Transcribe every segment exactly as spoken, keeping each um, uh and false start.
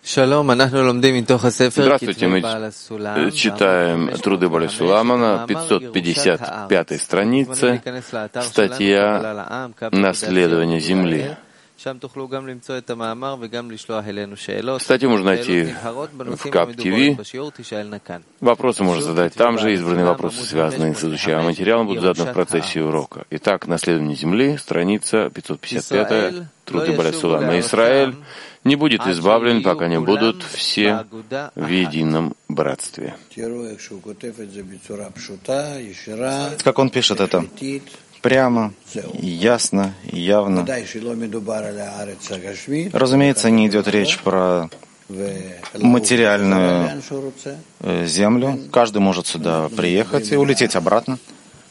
Здравствуйте, мы читаем труды Бааля Сулама на пятьсот пятьдесят пятой странице, статья «Наследование земли». Статью можно найти в КАП ТВ. Вопросы можно задать там же. Избранные вопросы, связанные с изучаемым материалом, будут заданы в процессе урока. Итак, «Наследование земли», страница пятьсот пятьдесят пятая, труды Бааля Сулама. Израиль не будет избавлен, пока не будут все в едином братстве. Как он пишет это? Прямо, ясно, явно. Разумеется, не идет речь про материальную землю. Каждый может сюда приехать и улететь обратно.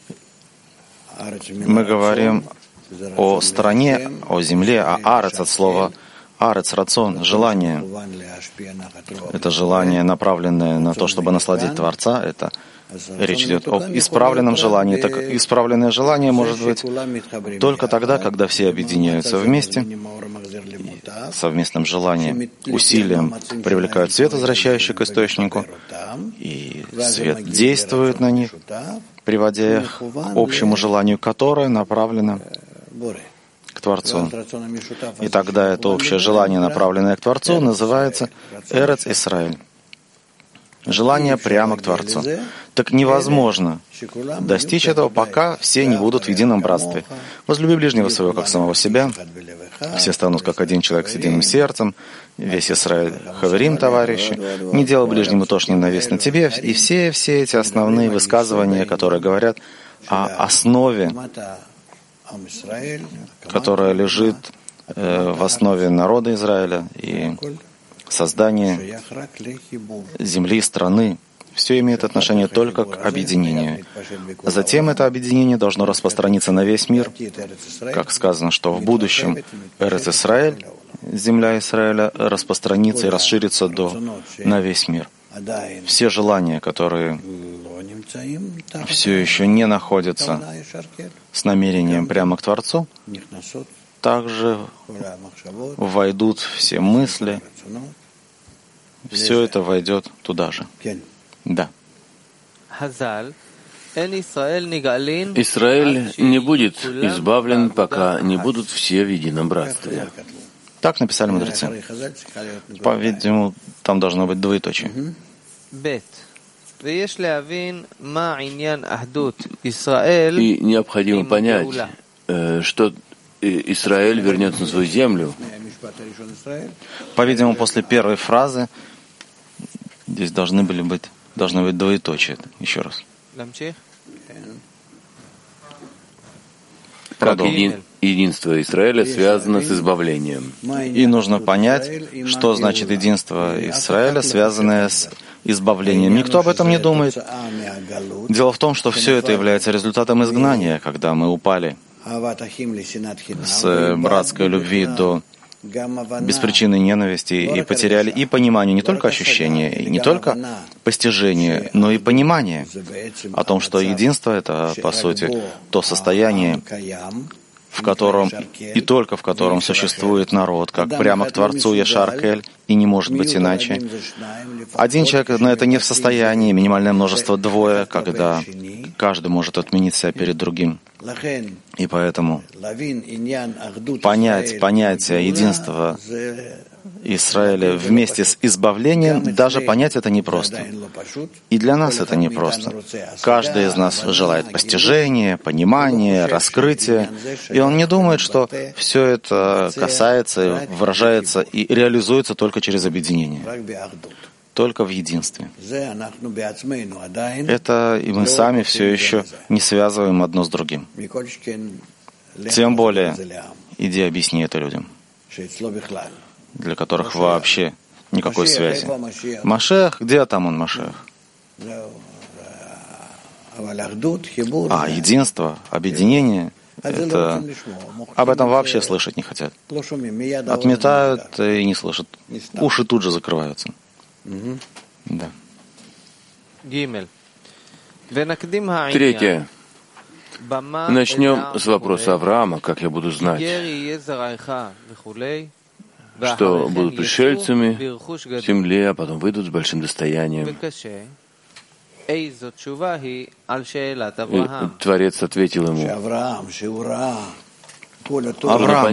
Мы говорим о стране, о земле, а арец от слова арец, рацион, желание. Это желание, направленное на то, чтобы насладить Творца. Это речь идет об исправленном желании. Так исправленное желание может быть только тогда, когда все объединяются вместе, совместным желанием, усилием привлекают свет, возвращающий к источнику, и свет действует на них, приводя их к общему желанию, которое направлено к Творцу. И тогда это общее желание, направленное к Творцу, называется Эрец Исраэль. Желание прямо к Творцу. Так невозможно достичь этого, пока все не будут в едином братстве. Возлюби ближнего своего, как самого себя. Все станут как один человек с единым сердцем. Весь Израиль хаверим, товарищи. Не делай ближнему то, что ненавистно тебе. И все, все эти основные высказывания, которые говорят о основе, которая лежит э, в основе народа Израиля и создания земли, страны, все имеет отношение только к объединению. Затем это объединение должно распространиться на весь мир. Как сказано, что в будущем Эрец Исраэль, земля Израиля, распространится и расширится до, на весь мир. Все желания, которые все еще не находятся с намерением прямо к Творцу, также войдут все мысли, все это войдет туда же. Да. Израиль не будет избавлен, пока не будут все в едином братстве. Так написали мудрецы. По-видимому, там должно быть двоеточие. И необходимо понять, что Израиль вернется на свою землю. По-видимому, после первой фразы здесь должны были быть, должны быть двоеточие. Еще раз. Как еди, единство Израиля связано с избавлением. И нужно понять, что значит единство Израиля, связанное с избавлением. Никто об этом не думает. Дело в том, что все это является результатом изгнания, когда мы упали с братской любви до беспричинной ненависти и потеряли и понимание, не только ощущение, и не только постижение, но и понимание о том, что единство — это, по сути, то состояние, в котором и только в котором существует народ, как прямо к Творцу Ешар-Кель, и не может быть иначе. Один человек на это не в состоянии, минимальное множество двое, когда каждый может отменить себя перед другим. И поэтому понять понятие единства Израиля вместе с избавлением, даже понять это непросто. И для нас это непросто. Каждый из нас желает постижения, понимания, раскрытия, и он не думает, что все это касается, выражается и реализуется только через объединение, только в единстве. Это и мы сами все еще не связываем одно с другим. Тем более, иди объясни это людям, для которых вообще никакой связи. Машех, где там он, Машех? А единство, объединение, это об этом вообще слышать не хотят. Отметают и не слышат. Уши тут же закрываются. Да. Третье. Начнем с вопроса Авраама, как я буду знать, что будут пришельцами в земле, а потом выйдут с большим достоянием. И Творец ответил ему: Авраам,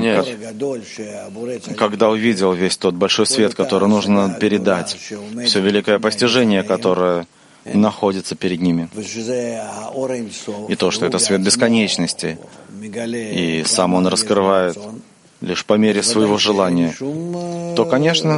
когда увидел весь тот большой свет, который нужно передать, все великое постижение, которое находится перед ними, и то, что это свет бесконечности, и сам он раскрывает лишь по мере своего желания, то, конечно,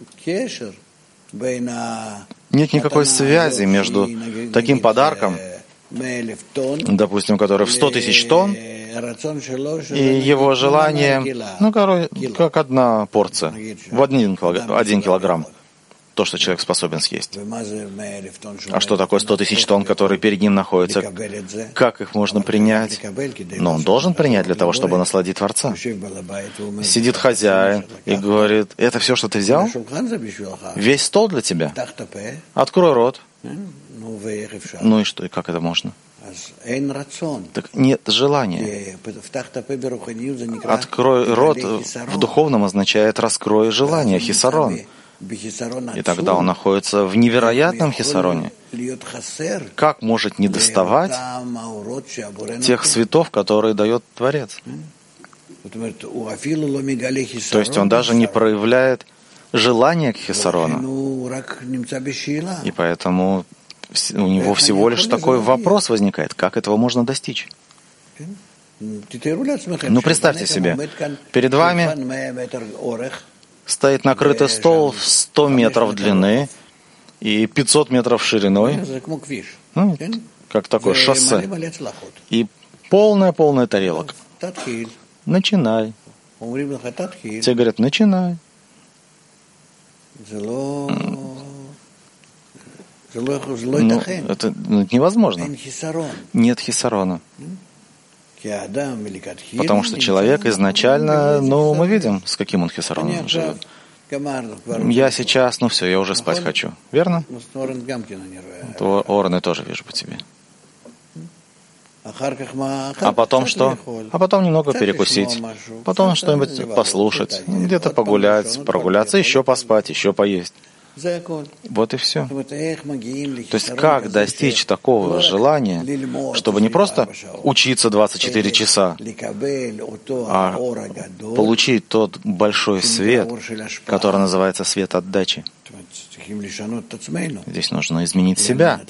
нет никакой связи между таким подарком, допустим, который в сто тысяч тонн, и его желание, ну, короче, как одна порция, в один килограмм, один килограмм, то, что человек способен съесть. А что такое сто тысяч тонн, которые перед ним находятся? Как их можно принять? Но он должен принять для того, чтобы насладить Творца. Сидит хозяин и говорит: это все, что ты взял? Весь стол для тебя? Открой рот. Ну и что, и как это можно? Так нет желания. Открой рот в духовном означает раскрой желание, хисарон. И тогда он находится в невероятном хисароне. Как может недоставать тех светов, которые дает Творец? То есть он даже не проявляет желания к хисарону. И поэтому у него всего лишь такой вопрос возникает: как этого можно достичь? Ну, представьте себе, перед вами стоит накрытый стол в сто метров длины и пятьсот метров шириной, ну, как такое шоссе, и полная-полная тарелок. Начинай. Те говорят: начинай. Ну, это невозможно. Нет хисарона. Потому что человек изначально, ну, мы видим, с каким он хисароном живет. Я сейчас, ну все, я уже спать хочу. Верно? То Орны тоже вижу по тебе. А потом что? А потом немного перекусить. Потом что-нибудь послушать. Где-то погулять, прогуляться, еще поспать, еще поесть. Вот и все. То есть как достичь такого желания, чтобы не просто учиться двадцать четыре часа, а получить тот большой свет, который называется свет отдачи. Здесь нужно изменить себя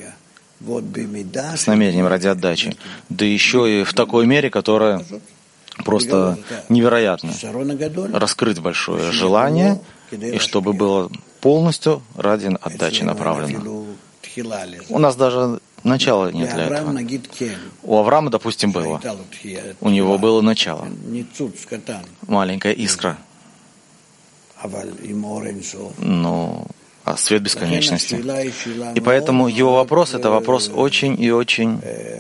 с намерением ради отдачи. Да еще и в такой мере, которая просто невероятна. Раскрыть большое желание, и чтобы было полностью ради отдачи направлено. У нас даже начала нет для этого. У Авраама, допустим, было. У него было начало. Маленькая искра. Но а свет бесконечности. И поэтому его вопрос — это вопрос очень и очень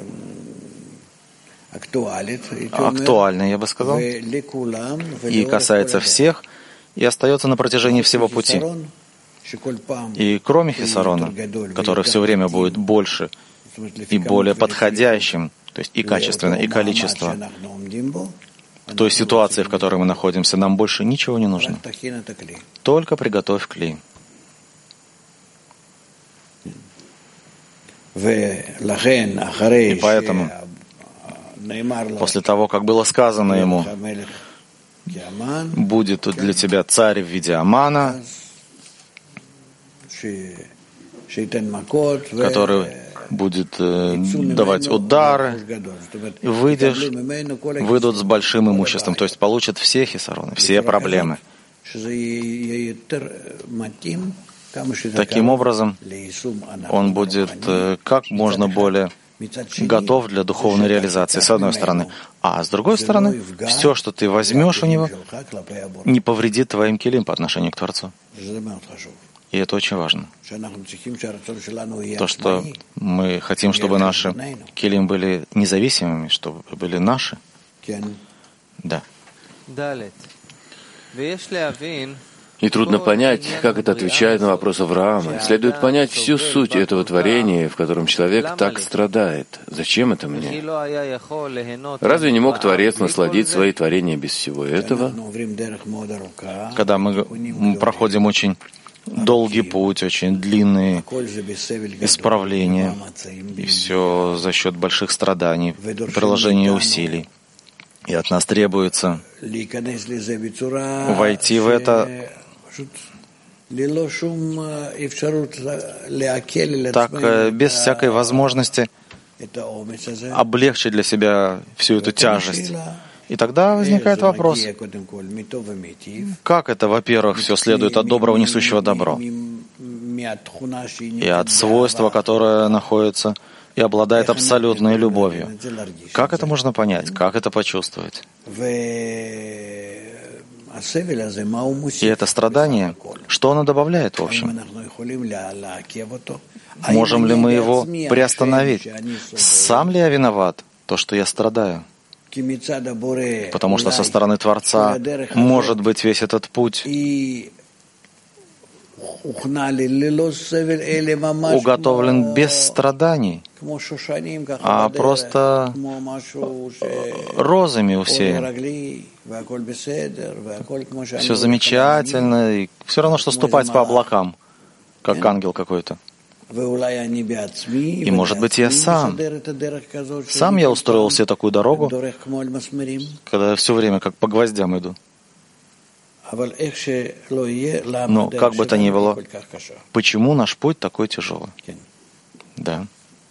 актуальный, я бы сказал, и касается всех, и остается на протяжении всего пути. И кроме хисарона, который все время будет больше и более подходящим, то есть и качественно, и количество, в той ситуации, в которой мы находимся, нам больше ничего не нужно. Только приготовь кли. И поэтому, после того, как было сказано ему: будет для тебя царь в виде Амана, который будет э, давать удары, выйдешь, выйдут с большим имуществом, то есть получат все хисароны, все проблемы. Таким образом, он будет э, как можно более готов для духовной реализации, с одной стороны. А с другой стороны, все, что ты возьмешь у него, не повредит твоим килим по отношению к Творцу. И это очень важно. То, что мы хотим, чтобы наши килим были независимыми, чтобы были наши. Да. И трудно понять, как это отвечает на вопрос Авраама. Следует понять всю суть этого творения, в котором человек так страдает. Зачем это мне? Разве не мог Творец насладить свои творения без всего этого? Когда мы проходим очень долгий путь, очень длинные исправления, и все за счет больших страданий, приложения усилий. И от нас требуется войти в это так, без всякой возможности облегчить для себя всю эту тяжесть. И тогда возникает вопрос, как это, во-первых, все следует от доброго, несущего добро, и от свойства, которое находится и обладает абсолютной любовью. Как это можно понять? Как это почувствовать? И это страдание, что оно добавляет, в общем? Можем ли мы его приостановить? Сам ли я виноват, то, что я страдаю? Потому что со стороны Творца, может быть, весь этот путь уготовлен без страданий, а просто розами усеян. Все замечательно, и все равно, что ступать по облакам, как ангел какой-то. И, может быть, я сам. Сам я устроил себе такую дорогу, когда я все время как по гвоздям иду. Но, как бы то ни было, почему наш путь такой тяжелый? Да.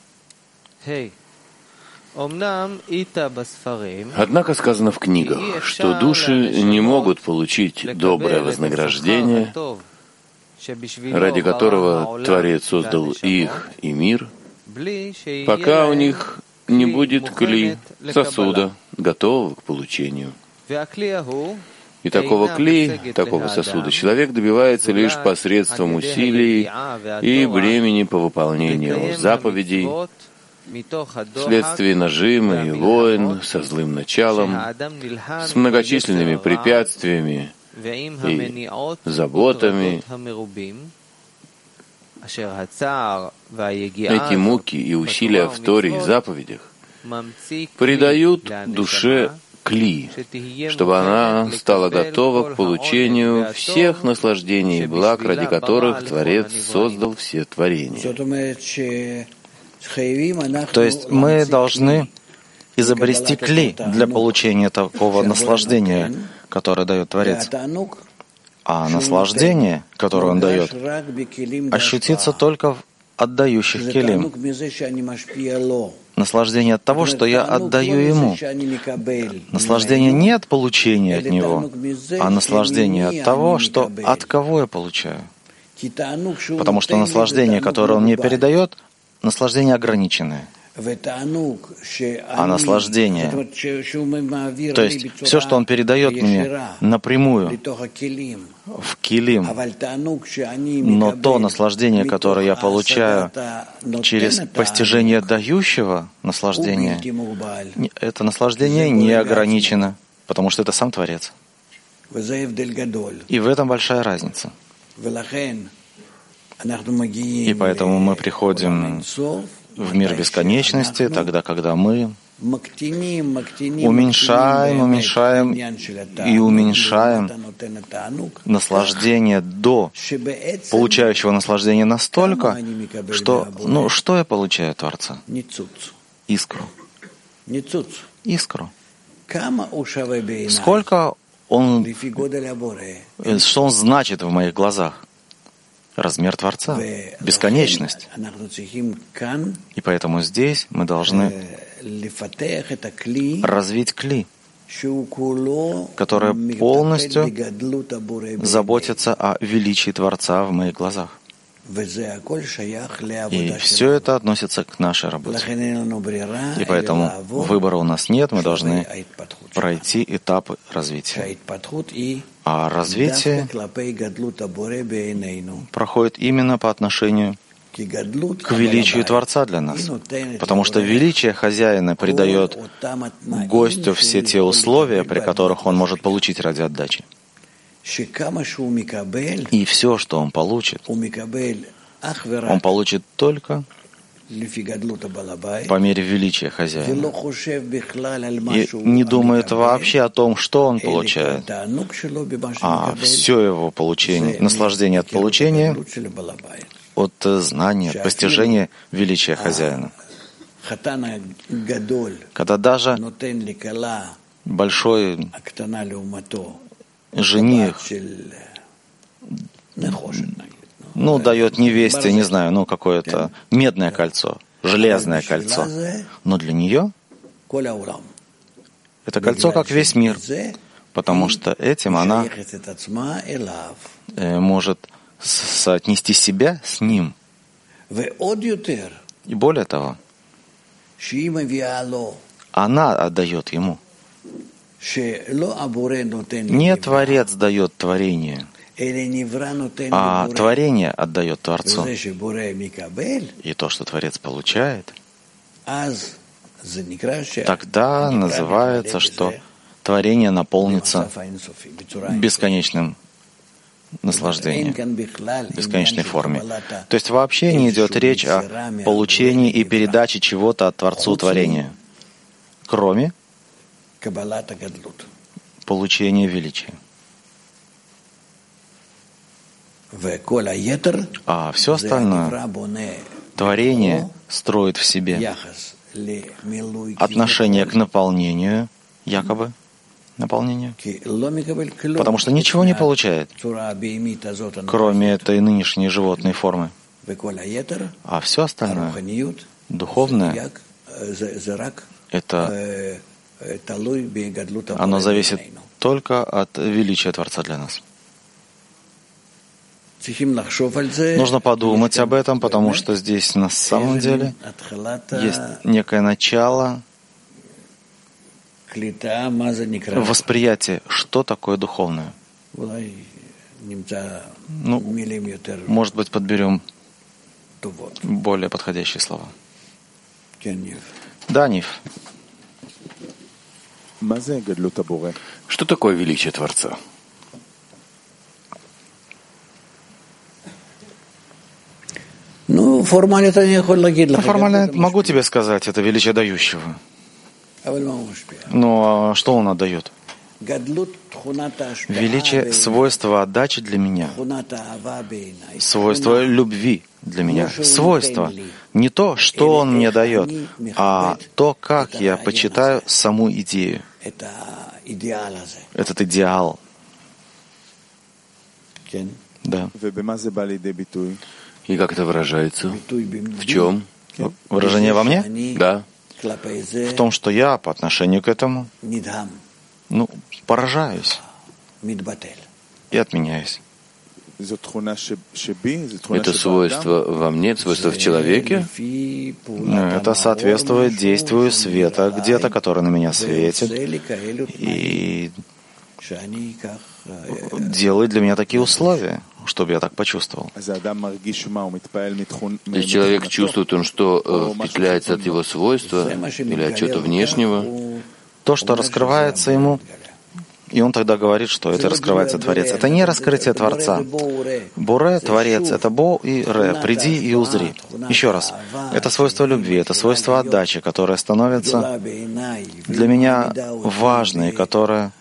Однако сказано в книгах, что души не могут получить доброе вознаграждение, ради которого Творец создал их и мир, пока у них не будет кли, сосуда, готового к получению. И такого кли, такого сосуда, человек добивается лишь посредством усилий и бремени по выполнению заповедей, вследствие нажима и войн со злым началом, с многочисленными препятствиями и заботами. Эти муки и усилия в Торе и заповедях придают душе кли, чтобы она стала готова к получению всех наслаждений и благ, ради которых Творец создал все творения. То есть мы должны изобрести кли для получения такого наслаждения, которое дает Творец. А наслаждение, которое Он дает, ощутится только в отдающих келим. Наслаждение от того, что я отдаю Ему. Наслаждение не от получения от Него, а наслаждение от того, что от кого я получаю. Потому что наслаждение, которое Он мне передает, наслаждение ограниченное. А наслаждение, то есть все, что Он передает мне напрямую в килим, но то наслаждение, которое я получаю через постижение дающего наслаждения, это наслаждение не ограничено, потому что это сам Творец. И в этом большая разница. И поэтому мы приходим в мир бесконечности, тогда, когда мы уменьшаем, уменьшаем и уменьшаем наслаждение до получающего наслаждения настолько, что, ну, что я получаю от Творца? Искру. Искру. Сколько он, что он значит в моих глазах? Размер Творца, бесконечность. И поэтому здесь мы должны развить кли, которое полностью заботится о величии Творца в моих глазах. И все это относится к нашей работе. И поэтому выбора у нас нет, мы должны пройти этапы развития. А развитие проходит именно по отношению к величию Творца для нас. Потому что величие хозяина придает гостю все те условия, при которых он может получить ради отдачи. И все, что он получит, он получит только по мере величия хозяина. И не думает вообще о том, что он получает, а все его получение, наслаждение от получения, от знания, от постижения величия хозяина. Когда даже большой жених, ну, дает невесте, не знаю, ну, какое-то медное кольцо, железное кольцо. Но для нее это кольцо как весь мир, потому что этим она может соотнести себя с ним. И более того, она отдает ему. Не Творец дает творение, а творение отдает Творцу. И то, что Творец получает, тогда называется, что творение наполнится бесконечным наслаждением, в бесконечной форме. То есть вообще не идет речь о получении и передаче чего-то от Творцу творения, кроме получения величия. А все остальное творение строит в себе отношение к наполнению, якобы наполнению, потому что ничего не получает, кроме этой нынешней животной формы. А все остальное, духовное, это оно зависит только от величия Творца для нас. Нужно подумать об этом, потому что здесь на самом деле есть некое начало восприятия, что такое духовное. Ну, может быть, подберем более подходящие слова. Да, Нив. Что такое величие Творца? Ну, формально могу тебе сказать, это величие дающего. Но что он отдает? Величие свойства отдачи для меня, свойство любви для меня, свойство не то, что он мне дает, а то, как я почитаю саму идею, этот идеал. Да. И как это выражается? В чем? Выражение во мне? Да. В том, что я по отношению к этому, ну, поражаюсь и отменяюсь. Это свойство во мне, свойство в человеке? Это соответствует действию света где-то, который на меня светит, и делает для меня такие условия, чтобы я так почувствовал. То есть человек чувствует, он что э, впечатляется от его свойства или от чего-то внешнего? То, что раскрывается ему, и он тогда говорит, что это раскрывается Творец. Это не раскрытие Творца. Буре, Творец, это Бо и Ре. Приди и узри. Еще раз. Это свойство любви, это свойство отдачи, которое становится для меня важной, и которое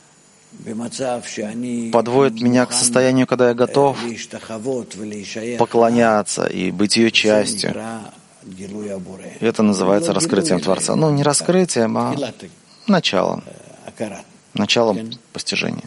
подводит меня к состоянию, когда я готов поклоняться и быть ее частью. И это называется раскрытием Творца. Ну, не раскрытием, а началом. Началом постижения.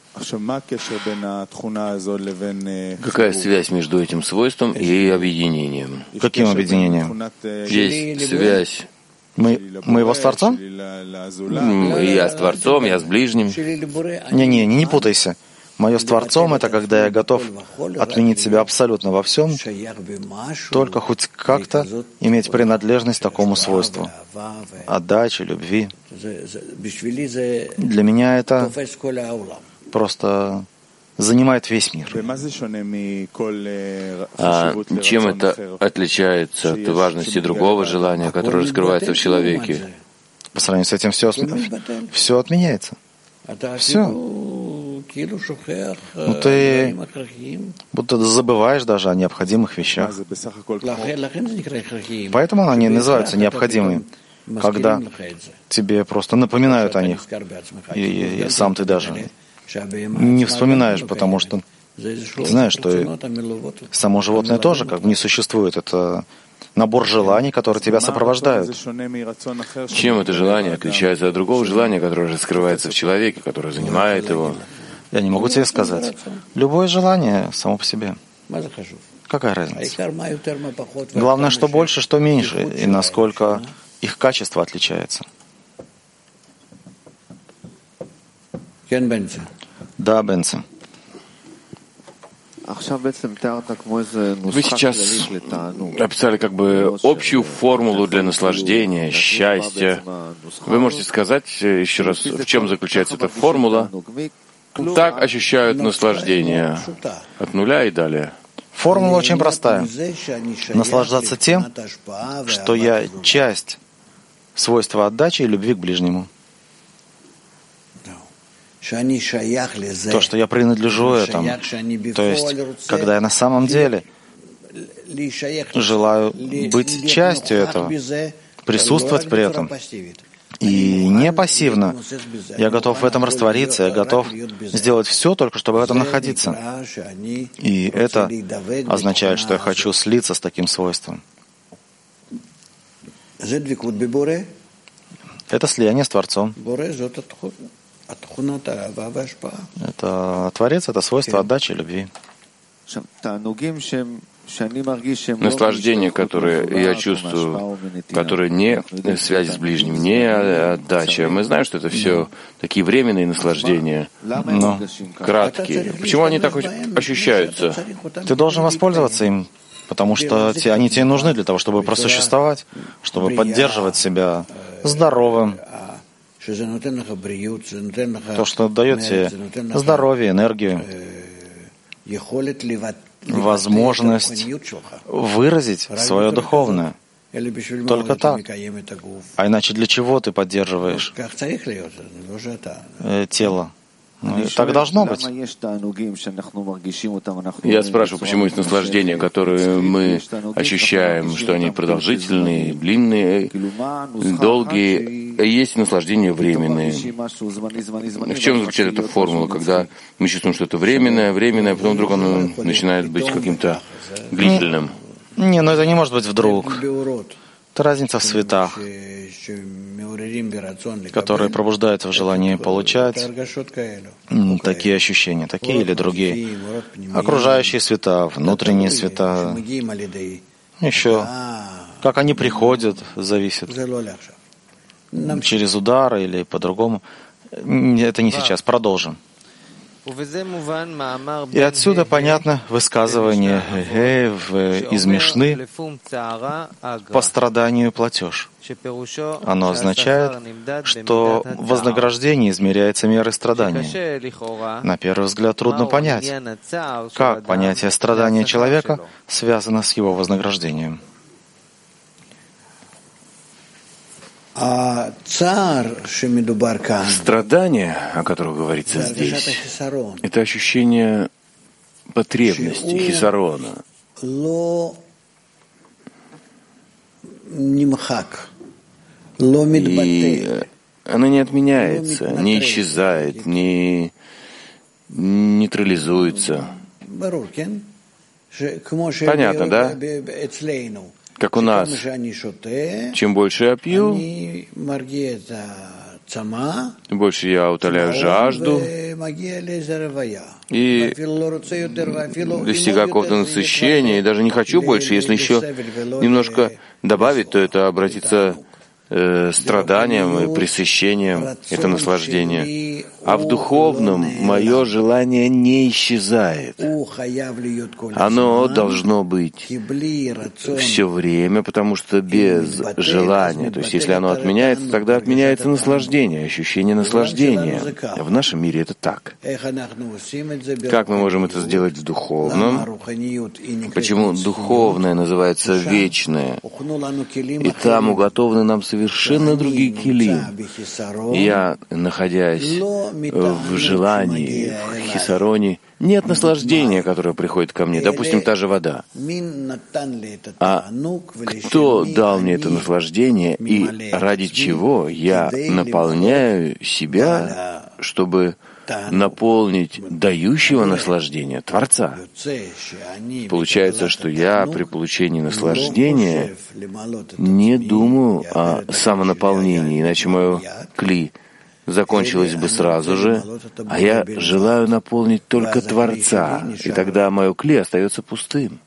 Какая связь между этим свойством и объединением? Каким объединением? Есть связь. Мы, мы его с Творцом? Я с Творцом, я с ближним. Не-не, не путайся. Мое с Творцом — это когда я готов отменить себя абсолютно во всем, только хоть как-то иметь принадлежность такому свойству. Отдачи, любви. Для меня это просто занимает весь мир. А чем это отличается от важности другого желания, которое раскрывается в человеке? По сравнению с этим все, все отменяется. Все. Ну, ты будто забываешь даже о необходимых вещах. Поэтому они называются необходимыми, когда тебе просто напоминают о них, и, и, и сам ты даже не вспоминаешь, потому что ты знаешь, что и само животное тоже как бы не существует. Это набор желаний, которые тебя сопровождают. Чем это желание отличается от другого желания, которое скрывается в человеке, которое занимает его? Я не могу тебе сказать. Любое желание само по себе. Какая разница? Главное, что больше, что меньше, и насколько их качество отличается. Да, Бенци. Вы сейчас описали как бы общую формулу для наслаждения, счастья. Вы можете сказать еще раз, в чем заключается эта формула? Так ощущают наслаждение от нуля и далее. Формула очень простая. Наслаждаться тем, что я часть свойства отдачи и любви к ближнему. То, что я принадлежу этому. То есть, когда я на самом деле желаю быть частью этого, присутствовать при этом. И не пассивно. Я готов в этом раствориться, я готов сделать все, только чтобы в этом находиться. И это означает, что я хочу слиться с таким свойством. Это слияние с Творцом. Это Творец, это свойство отдачи и любви. Наслаждение, которое я чувствую, которое не в связи с ближним, не отдача. Мы знаем, что это все такие временные наслаждения, но краткие. Почему они так ощущаются? Ты должен воспользоваться им, потому что те, они тебе нужны для того, чтобы просуществовать, чтобы поддерживать себя здоровым. То, что дает тебе здоровье, энергию, возможность выразить свое духовное. Только так. А иначе для чего ты поддерживаешь тело? Ну, так должно быть. Я спрашиваю, почему есть наслаждения, которые мы ощущаем, что они продолжительные, длинные, долгие, а есть наслаждения временные. В чем заключается эта формула, когда мы чувствуем, что это временное, временное, а потом вдруг оно начинает быть каким-то длительным? Не, но это не может быть вдруг. Это разница в светах, которые пробуждаются в желании получать такие ощущения, такие или другие. Окружающие света, внутренние света, еще как они приходят, зависит. Через удар или по-другому. Это не сейчас. Продолжим. И отсюда понятно высказывание из Мишны по страданию платеж. Оно означает, что вознаграждение измеряется мерой страдания. На первый взгляд трудно понять, как понятие страдания человека связано с его вознаграждением. Страдание, о котором говорится здесь, это ощущение потребности, хисарона. И оно не отменяется, не исчезает, не нейтрализуется. Понятно, да? Как у нас, чем больше я пью, тем больше я утоляю жажду и достигаю какого-то насыщения, и даже не хочу больше. Если еще немножко добавить, то это обратится э, страданием и пресыщением, это наслаждение. А в духовном мое желание не исчезает. Оно должно быть все время, потому что без желания, то есть если оно отменяется, тогда отменяется наслаждение, ощущение наслаждения. В нашем мире это так. Как мы можем это сделать в духовном? Почему духовное называется вечное? И там уготованы нам совершенно другие килим. Я, находясь в желании, в хисароне нет наслаждения, которое приходит ко мне, допустим, та же вода. А кто дал мне это наслаждение и ради чего я наполняю себя, чтобы наполнить дающего наслаждения, Творца? Получается, что я при получении наслаждения не думаю о самонаполнении, иначе мое кли закончилось бы сразу же, а я желаю наполнить только Творца, и тогда мое кли остается пустым.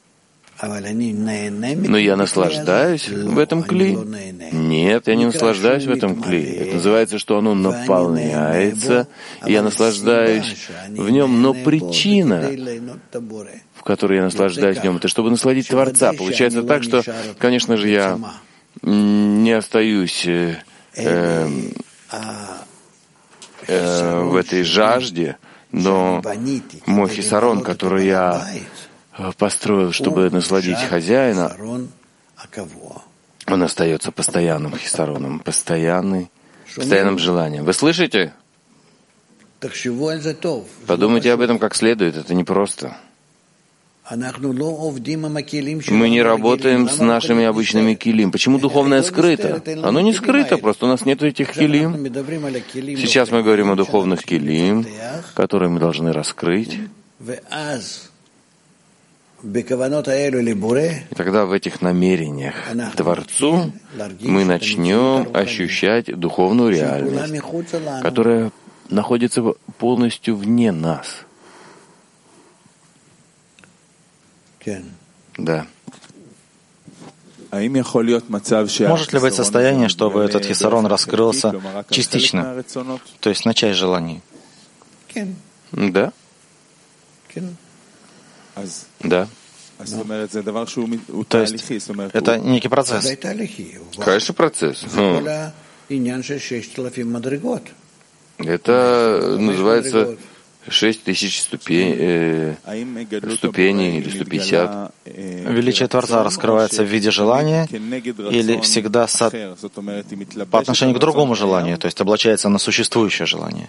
Но я наслаждаюсь в этом кли? Нет, я не наслаждаюсь в этом кли. Это называется, что оно наполняется, и я наслаждаюсь в нем, но причина, в которой я наслаждаюсь в нем, это чтобы насладить Творца. Получается так, что, конечно же, я не остаюсь э, э, э, в этой жажде, но мой хисарон, который я построил, чтобы насладить хозяина, он остается постоянным хисароном, постоянный, постоянным желанием. Вы слышите? Подумайте об этом как следует, это непросто. Мы не работаем с нашими обычными килим. Почему духовное скрыто? Оно не скрыто, просто у нас нет этих килим. Сейчас мы говорим о духовных килим, которые мы должны раскрыть. И тогда в этих намерениях к Творцу мы начнем ощущать духовную реальность, которая находится полностью вне нас. Да. Может ли быть состояние, чтобы этот хисарон раскрылся частично, то есть на часть желаний? Да. Да. То есть это некий процесс. Конечно, процесс. Ну, это называется шесть тысяч ступень, э, ступеней или сто пятьдесят. Величие Творца раскрывается в виде желания или всегда со... по отношению к другому желанию, то есть облачается на существующее желание?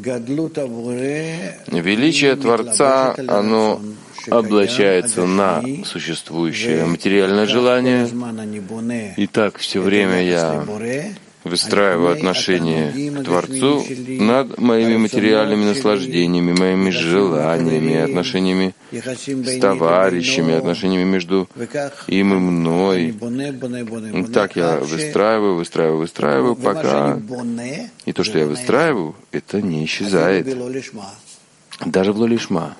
Величие Творца, оно облачается на существующее материальное желание. И так все время я выстраиваю отношения к Творцу над моими материальными наслаждениями, моими желаниями, отношениями с товарищами, отношениями между им и мной. Так я выстраиваю, выстраиваю, выстраиваю, пока... И то, что я выстраиваю, это не исчезает. Даже в Лолишма.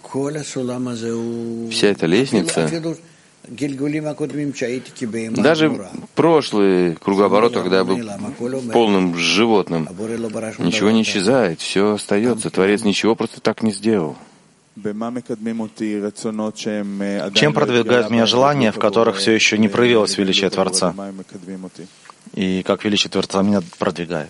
Вся эта лесница, даже прошлый круговорот, когда я был полным животным, ничего не исчезает, все остается. Творец ничего просто так не сделал. Чем продвигают меня желания, в которых все еще не проявилось величие Творца? И как величие Творца меня продвигает?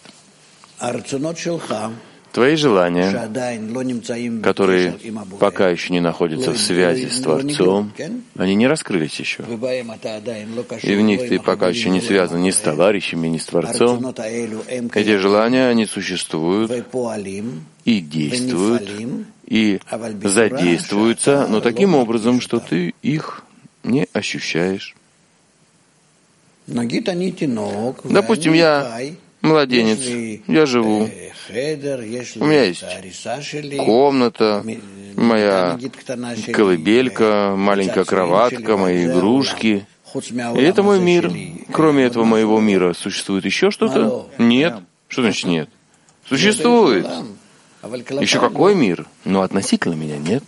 Твои желания, которые пока еще не находятся в связи с Творцом, они не раскрылись еще. И в них ты пока еще не связан ни с товарищами, ни с Творцом. Эти желания, они существуют и действуют, и задействуются, но таким образом, что ты их не ощущаешь. Допустим, я младенец, я живу, у меня есть комната, моя колыбелька, маленькая кроватка, мои игрушки. И это мой мир. Кроме этого моего мира существует еще что-то? Нет. Что значит нет? Существует. Еще какой мир? Но относительно меня нет.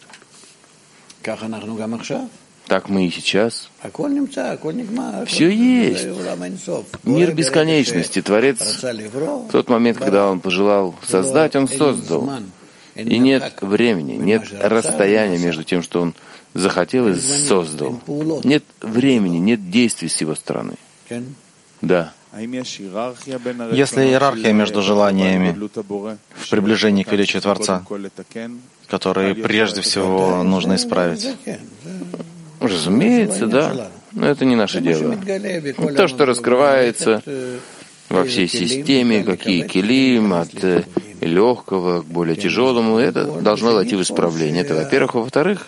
Так мы и сейчас. Все есть. Мир бесконечности. Творец в тот момент, когда Он пожелал создать, Он создал. И нет времени, нет расстояния между тем, что Он захотел и создал. Нет времени, нет действий с Его стороны. Да. Есть ли иерархия между желаниями в приближении к величию Творца, которые прежде всего нужно исправить? Разумеется, да. Но это не наше дело. То, что раскрывается во всей системе, какие килим, от легкого к более тяжелому, это должно войти в исправление. Это, во-первых. Во-вторых,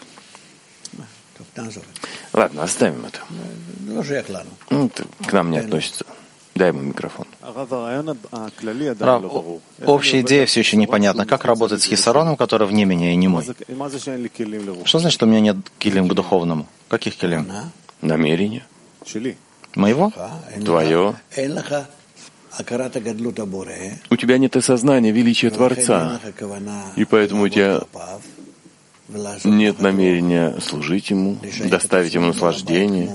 ладно, оставим это. Ну, это к нам не относится. Дай ему микрофон. Рав, общая идея все еще непонятна. Как работать с хисароном, который вне меня и не мой? Что значит, что у меня нет килим к духовному? Каких килим? Намерение. Моего? Твое. У тебя нет осознания величия Творца, и поэтому у тебя нет намерения служить Ему, доставить Ему наслаждение,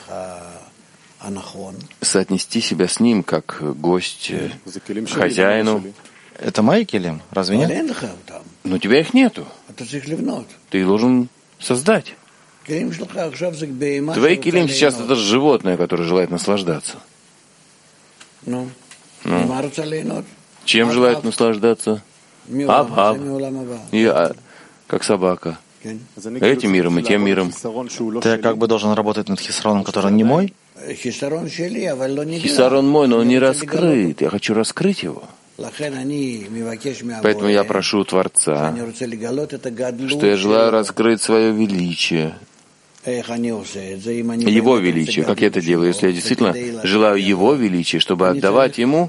соотнести себя с Ним как гость к хозяину. Это мои килим, разве нет? Но у тебя их нету. Ты их должен создать. Твои килим сейчас это животное, которое желает наслаждаться. Ну. Чем желает наслаждаться? Аб-аб. И, а, как собака. Этим миром и тем миром. Ты как бы должен работать над хисароном, который не мой? Хисарон мой, но он не раскрыт. Я хочу раскрыть его. Поэтому я прошу у Творца, что я желаю раскрыть свое величие, Его величие. Как я это делаю? Если я действительно желаю Его величия, чтобы отдавать Ему,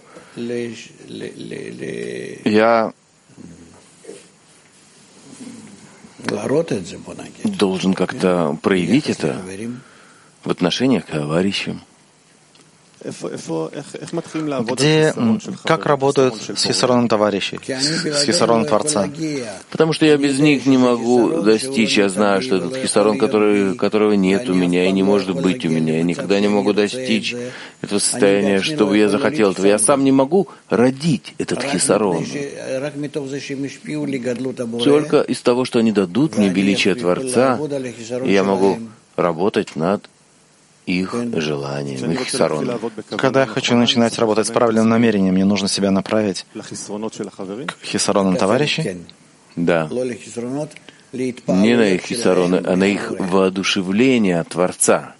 я должен как-то проявить это в отношениях к товарищам. Где, как работают с хисароном товарищей, с хисароном Творца? Потому что я без них не могу достичь. Я знаю, что этот хисарон, который, которого нет у меня и не может быть у меня, я никогда не могу достичь этого состояния, чтобы я захотел этого. Я сам не могу родить этот хисарон. Только из того, что они дадут мне величие Творца, я могу работать над их желанием, их хисароном. Когда я хочу начинать работать с правильным намерением, мне нужно себя направить к хисаронам товарищей? Да. Не на их хисароны, а на их воодушевление от Творца.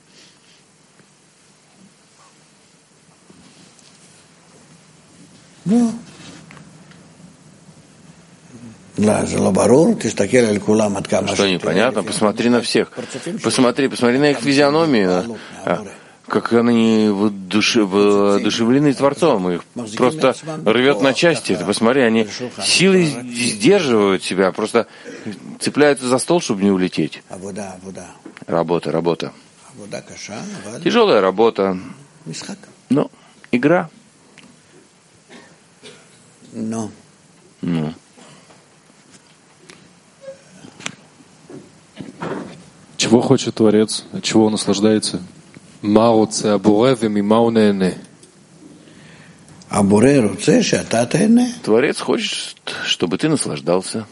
Что непонятно? Посмотри на всех. Посмотри, посмотри на их физиономию. Как они воодушевлены Творцом. Их просто рвет на части. Ты посмотри, они силой сдерживают себя, просто цепляются за стол, чтобы не улететь. Работа, работа. Тяжелая работа. Но игра. Ну. Чего хочет Творец, от чего он наслаждается? Творец хочет, чтобы ты наслаждался.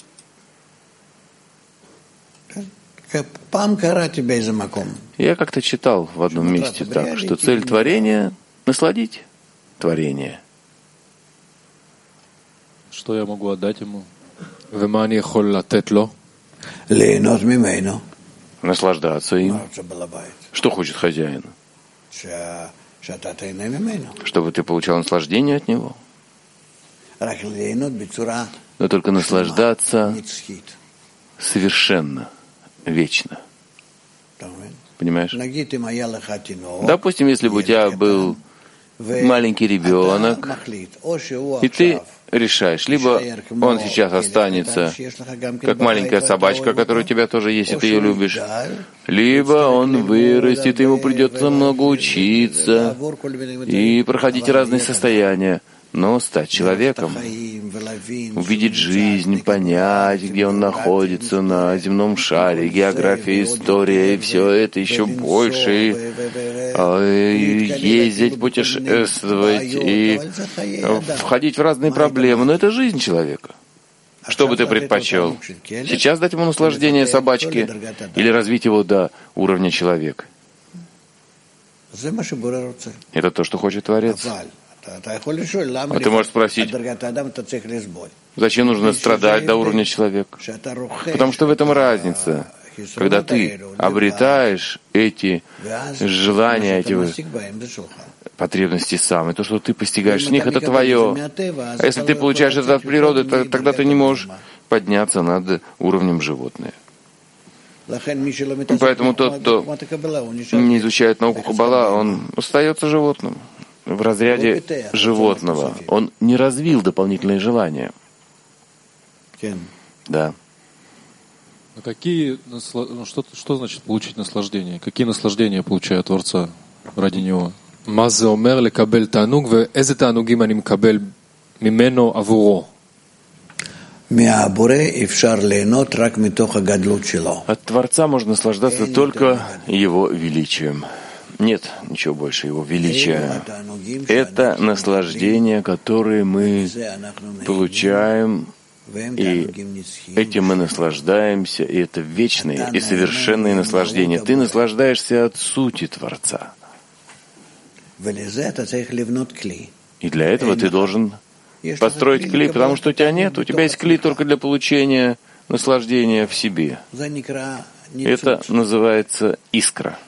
Я как-то читал в одном месте так, что цель творения — насладить творение. Что я могу отдать ему? Наслаждаться им. Что хочет хозяин? Чтобы ты получал наслаждение от него. Но только наслаждаться совершенно, вечно. Понимаешь? Допустим, если бы у тебя был маленький ребенок, и ты решаешь, либо он сейчас останется как маленькая собачка, которая у тебя тоже есть, и ты ее любишь, либо он вырастет, и ему придется много учиться и проходить разные состояния. Но стать человеком, увидеть жизнь, понять, где он находится на земном шаре, география, история, и все это еще больше, и ездить, путешествовать, и входить в разные проблемы. Но это жизнь человека. Что бы ты предпочел? Сейчас дать ему наслаждение собачки или развить его до уровня человека? Это то, что хочет Творец. А ты можешь спросить, зачем нужно страдать до уровня человека? Потому что в этом разница. Когда ты обретаешь эти желания, эти потребности сам, и то, что ты постигаешь в них, это твое. А если ты получаешь это от природы, то тогда ты не можешь подняться над уровнем животных. Поэтому тот, кто не изучает науку Каббала, он остается животным, в разряде животного. Он не развил дополнительные желания. Да. А какие, ну, что, что значит получить наслаждение? Какие наслаждения получает Творца ради него? מה זה אומר לקבל תענוג ואיזה תענוגים אני מקבל ממנו עבורו? От Творца можно наслаждаться только Его величием. Нет ничего больше Его величия. Это наслаждение, которое мы получаем, и этим мы наслаждаемся, и это вечное и совершенное наслаждение. Ты наслаждаешься от сути Творца. И для этого ты должен построить кли, потому что у тебя нет, у тебя есть кли только для получения наслаждения в себе. Это называется искра.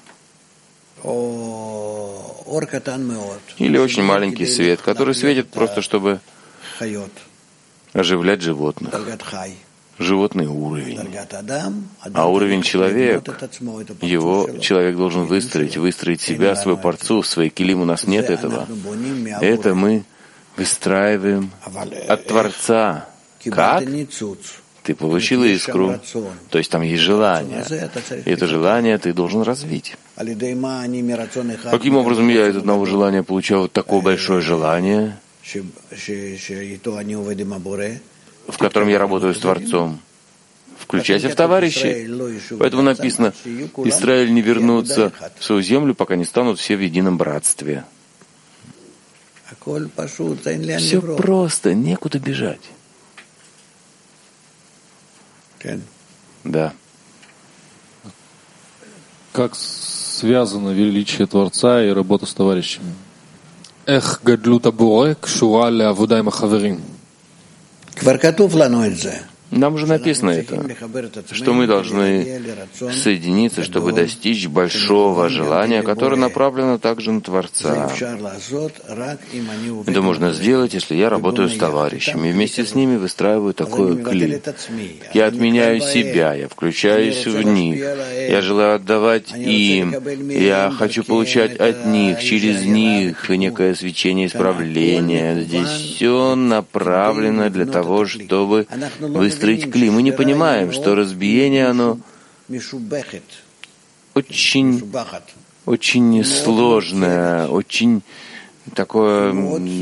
Или очень маленький свет, который светит просто, чтобы оживлять животных. Животный уровень. А уровень человек, его человек должен выстроить, выстроить себя, свою порцу, свои килим. У нас нет этого. Это мы выстраиваем от Творца. Как? Ты получил искру, то есть там есть желание. И это желание ты должен развить. Каким образом я из одного желания получаю вот такое большое желание, в котором я работаю с Творцом? Включайся в товарищей. Поэтому написано, Израиль не вернутся в свою землю, пока не станут все в едином братстве. Все просто, некуда бежать. Да. Как связано величие Творца и работа с товарищами? איך גדלות הבורא קשורה לעבודה עם החברים? כבר כתוב לנו את זה. Нам же написано это, что мы должны соединиться, чтобы достичь большого желания, которое направлено также на Творца. Это можно сделать, если я работаю с товарищами, и вместе с ними выстраиваю такой кли. Я отменяю себя, я включаюсь в них, я желаю отдавать им, я хочу получать от них, через них некое свечение исправления. Здесь все направлено для того, чтобы выстроить кли. Мы не понимаем, что разбиение, оно очень, очень сложное, очень такое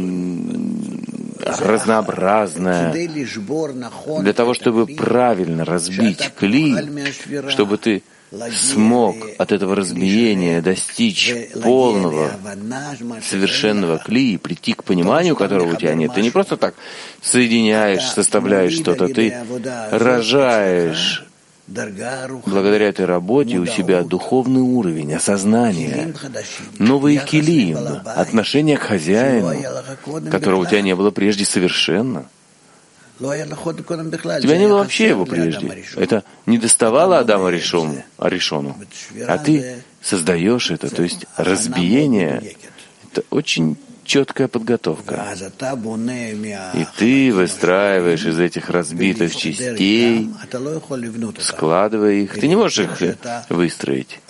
разнообразное. Для того, чтобы правильно разбить кли, чтобы ты смог от этого разбиения достичь полного, совершенного кли и прийти к пониманию, которого у тебя нет. Ты не просто так соединяешь, составляешь что-то, ты рожаешь благодаря этой работе у себя духовный уровень, осознание, новые килим, отношение к хозяину, которого у тебя не было прежде совершенно. Тебя не было вообще его прежде. Это не доставало Адама Ришону, Аришону. А ты создаешь это, то есть разбиение — это очень четкая подготовка. И ты выстраиваешь из этих разбитых частей, складывая их. Ты не можешь их выстроить,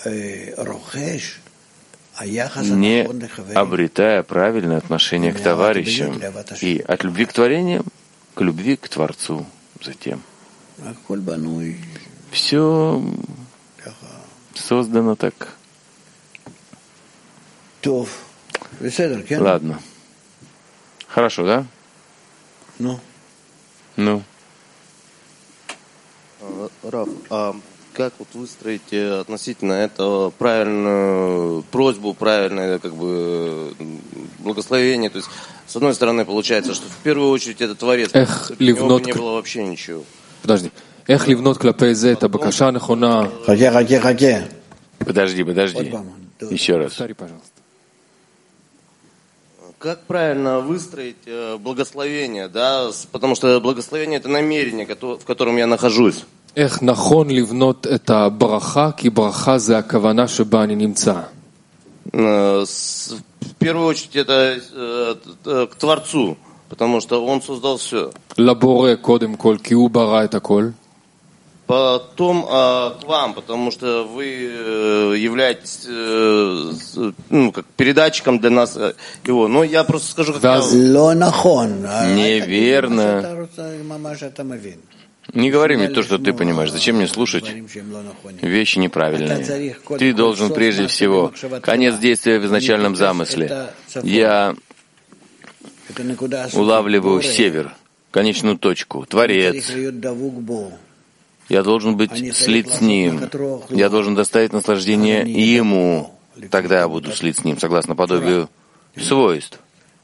не обретая правильное отношение к товарищам и от любви к творениям к любви к Творцу затем. Все создано так. Ладно. Хорошо, да? Ну. Ну. Рав, а как вот выстроить относительно этого правильную просьбу, правильное как бы благословение? То есть, с одной стороны, получается, что в первую очередь это Творец, Эх, у него не было вообще ничего. Подожди. Эх, ливнот клапей зе, это бакаша нахуна. Хаке, хаке, хаке. Подожди, подожди. Еще раз. Повтори, пожалуйста. Как правильно выстроить благословение, да? Потому что благословение — это намерение, в котором я нахожусь. איך נכון לבנות את הברכה, כי ברכה זה הכוונה שבה אני נמצא. первую очередь это э, к Творцу, потому что Он создал все. Потом э, к вам, потому что вы э, являетесь э, ну, как передатчиком для нас э, его. Но я просто скажу, как я... Неверно. Не говори мне то, что ты понимаешь. Зачем мне слушать вещи неправильные? Ты должен прежде всего конец действия в изначальном замысле. Я улавливаю север, конечную точку, Творец. Я должен быть слит с Ним. Я должен доставить наслаждение Ему. Тогда я буду слит с Ним, согласно подобию свойств.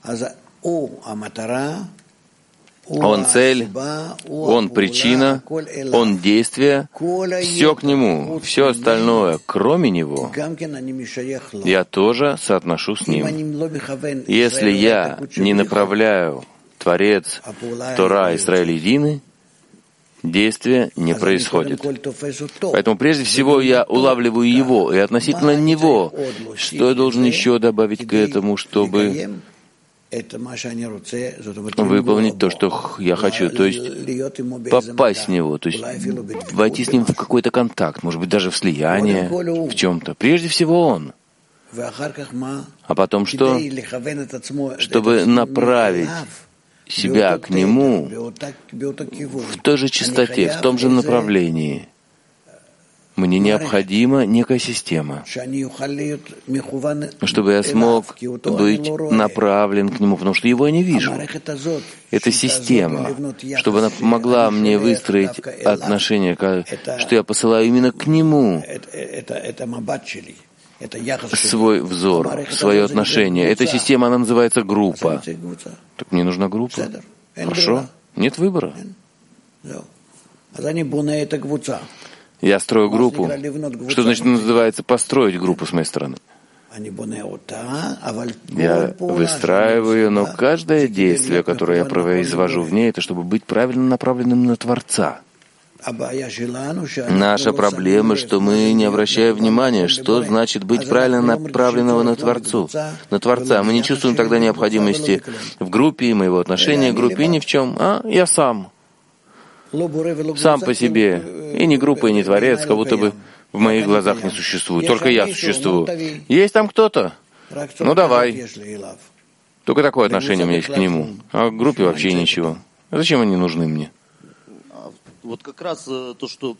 Он цель, Он причина, Он действие, все к Нему, все остальное, кроме Него, я тоже соотношу с Ним. Если я не направляю Творец, Тора, Израиль едины, действие не происходит. Поэтому прежде всего я улавливаю Его, и относительно Него, что я должен еще добавить к этому, чтобы выполнить то, что я хочу, то есть попасть в Него, то есть войти с Ним в какой-то контакт, может быть, даже в слияние, в чем-то. Прежде всего Он. А потом что? Чтобы направить себя к Нему в той же частоте, в том же направлении. Мне необходима некая система, чтобы я смог быть направлен к Нему, потому что Его я не вижу. Это система, чтобы она помогла мне выстроить отношения, что я посылаю именно к Нему свой взор, свое отношение. Эта система, она называется группа. Так мне нужна группа. Хорошо? Нет выбора. Я строю группу. Что значит называется построить группу с моей стороны? Я выстраиваю ее, но каждое действие, которое я произвожу в ней, это чтобы быть правильно направленным на Творца. Наша проблема, что мы не обращаем внимания, что значит быть правильно направленного на Творцу, на Творца. Мы не чувствуем тогда необходимости в группе, моего отношения к группе, ни в чем. А я сам. Сам по себе. И ни группа, и ни Творец, как будто бы в моих глазах не существует. Только я существую. Есть там кто-то? Ну давай. Только такое отношение у меня есть к нему. А к группе вообще ничего. Зачем они нужны мне? Вот как раз то, что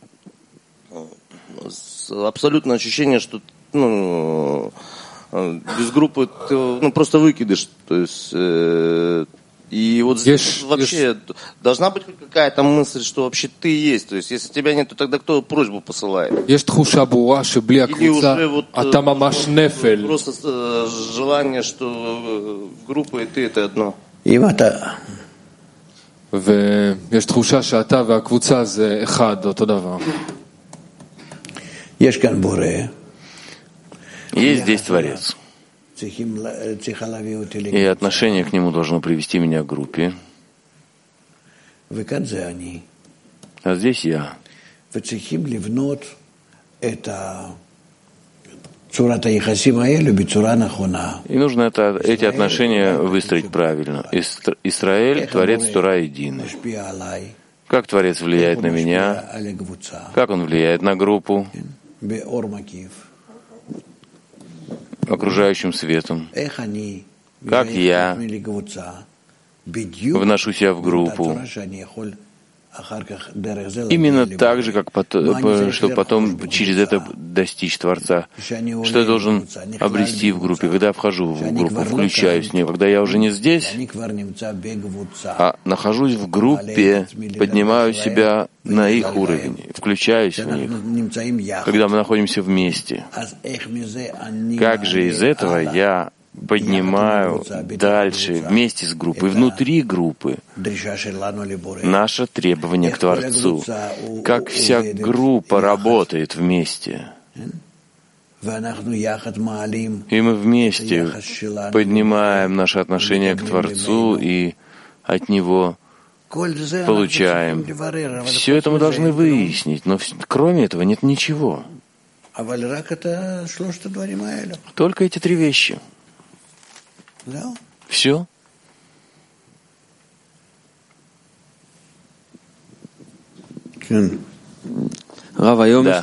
абсолютное ощущение, что ну, без группы ты ну, просто выкидыш. То есть, э, и вот здесь yes, вообще yes. должна быть хоть какая-то мысль, что вообще ты есть. То есть, если тебя нет, то тогда кто просьбу посылает? Или уже вот просто желание, что группа и ты это одно. ויש תחושה שאתה והקבוצה זה אחד, אותו דבר. Есть здесь Творец. И отношение к Нему должно привести меня к группе. А здесь я. И нужно это, эти отношения выстроить правильно. Израиль, Творец, Тора единый. Как Творец влияет на меня? Как Он влияет на группу? Окружающим светом. Как я вношу себя в группу? Именно так же, как потом, чтобы потом через это достичь Творца. Что я должен обрести в группе? Когда я вхожу в группу, включаюсь в нее, когда я уже не здесь, а нахожусь в группе, поднимаю себя на их уровень, включаюсь в них, когда мы находимся вместе. Как же из этого я поднимаю дальше, вместе с группой, внутри группы, наше требование к Творцу, как вся группа работает вместе. И мы вместе поднимаем наше отношение к Творцу и от Него получаем. Все это мы должны выяснить, но кроме этого нет ничего. Только эти три вещи. Все? Да. Рав,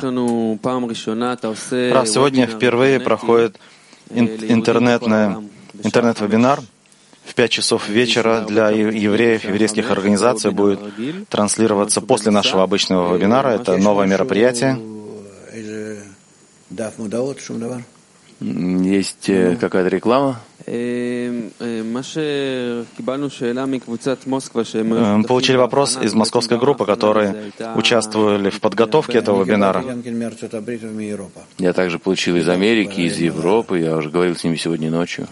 сегодня впервые проходит интернетный интернет-вебинар в пять часов вечера для евреев, еврейских организаций. Будет транслироваться после нашего обычного вебинара. Это новое мероприятие. Есть какая-то реклама? Получили вопрос из московской группы, которые участвовали в подготовке этого вебинара. Я также получил из Америки, из Европы. Я уже говорил с ними сегодня ночью.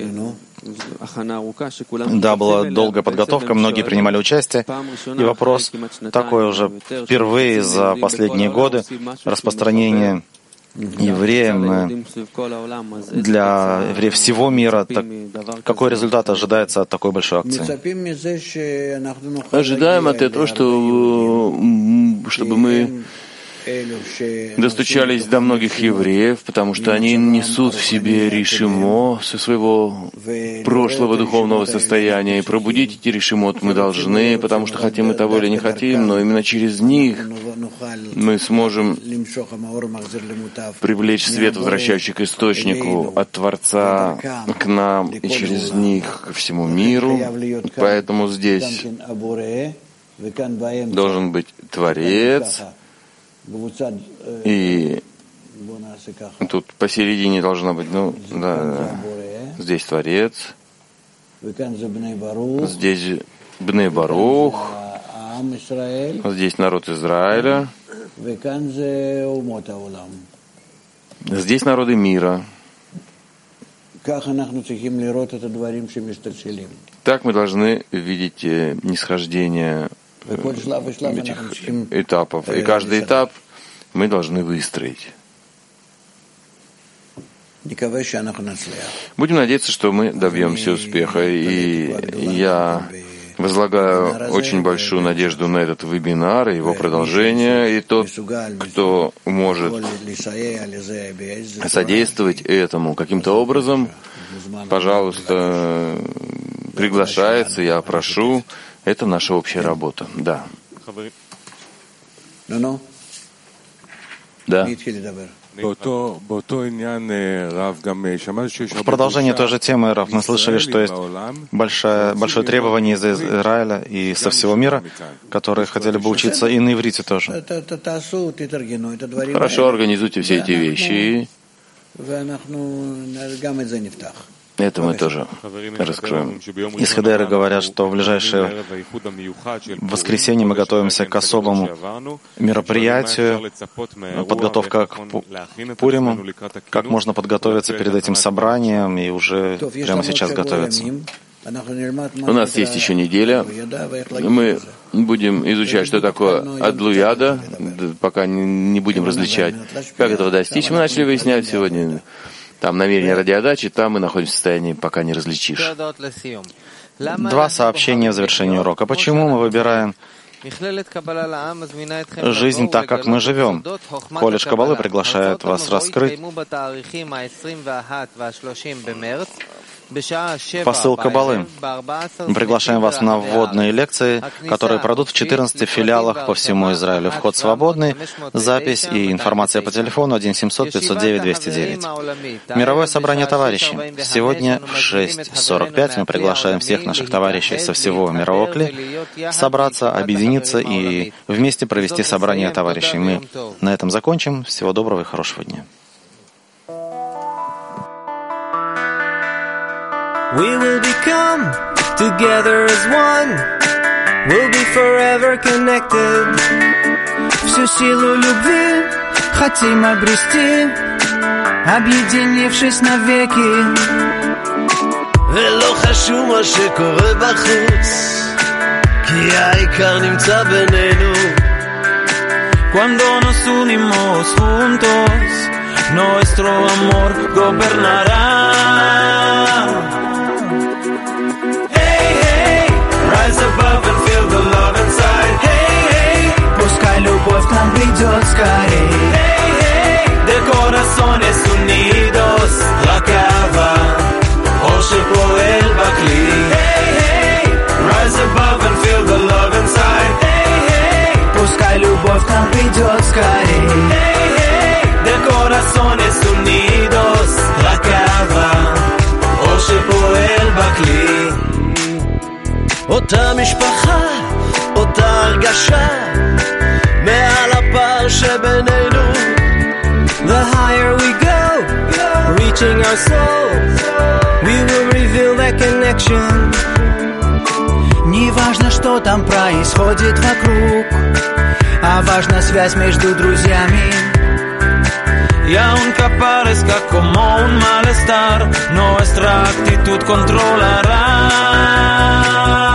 Да, была долгая подготовка, многие принимали участие. И вопрос такой уже впервые за последние годы распространение евреям, для евреев всего мира. Так, какой результат ожидается от такой большой акции? Ожидаем от этого, что, чтобы мы достучались до многих евреев, потому что они несут в себе решимо со своего прошлого духовного состояния. И пробудить эти решимот мы должны, потому что хотим мы того или не хотим, но именно через них мы сможем привлечь свет, возвращающий к источнику, от Творца к нам и через них ко всему миру. Поэтому здесь должен быть Творец, и тут посередине должна быть, ну, да, да. Здесь Творец, здесь Бней Барух, здесь народ Израиля, здесь народы мира. Так мы должны видеть нисхождение этих этапов. И каждый этап мы должны выстроить. Будем надеяться, что мы добьемся успеха. И я возлагаю очень большую надежду на этот вебинар и его продолжение. И тот, кто может содействовать этому каким-то образом, пожалуйста, приглашается, я прошу. Это наша общая работа. Да. Да. В продолжении той же темы, Рав, мы слышали, что есть большое, большое требование из Израиля и со всего мира, которые хотели бы учиться и на иврите тоже. Хорошо, организуйте все эти вещи. Это мы тоже раскроем. Из Хедеры говорят, что в ближайшее воскресенье мы готовимся к особому мероприятию, подготовка к Пуриму, как можно подготовиться перед этим собранием и уже прямо сейчас готовиться. У нас есть еще неделя. Мы будем изучать, что такое адлуяда, пока не будем различать, как этого достичь. Мы начали выяснять сегодня. Там намерение ради отдачи, там мы находимся в состоянии, пока не различишь. Два сообщения в завершении урока. Почему мы выбираем жизнь так, как мы живем? Колледж Каббалы приглашает вас раскрыть посыл Каббалы. Мы приглашаем вас на вводные лекции, которые пройдут в четырнадцати филиалах по всему Израилю. Вход свободный, запись и информация по телефону один семьсот пятьсот девять двести девять. Мировое собрание товарищей. Сегодня в шесть сорок пять мы приглашаем всех наших товарищей со всего мирового кли собраться, объединиться и вместе провести собрание товарищей. Мы на этом закончим. Всего доброго и хорошего дня. We will become together as one. We'll be forever connected. Всю силу любви хотим обрести, объединившись навеки. ולא חשוב מה שקורה בחוץ, כי העיקר נמצא בינינו. Cuando nos unimos juntos, nuestro amor gobernará. Rise above and feel the love inside. Hey, hey, пускай любовь к нам придет скорей. Hey, hey, de corazones unidos, la cava, o se poel скорей. Hey, hey, de corazones unidos, רק אהבה, אור שפועל בכלי. אותה משפחה, אותה הרגשה, מעל הפער שבינינו. The higher we go, reaching our soul, we will reveal that connection. Не важно, что там происходит вокруг, а важна связь между друзьями. Y aunque aparezca como un malestar, nuestra actitud controlará.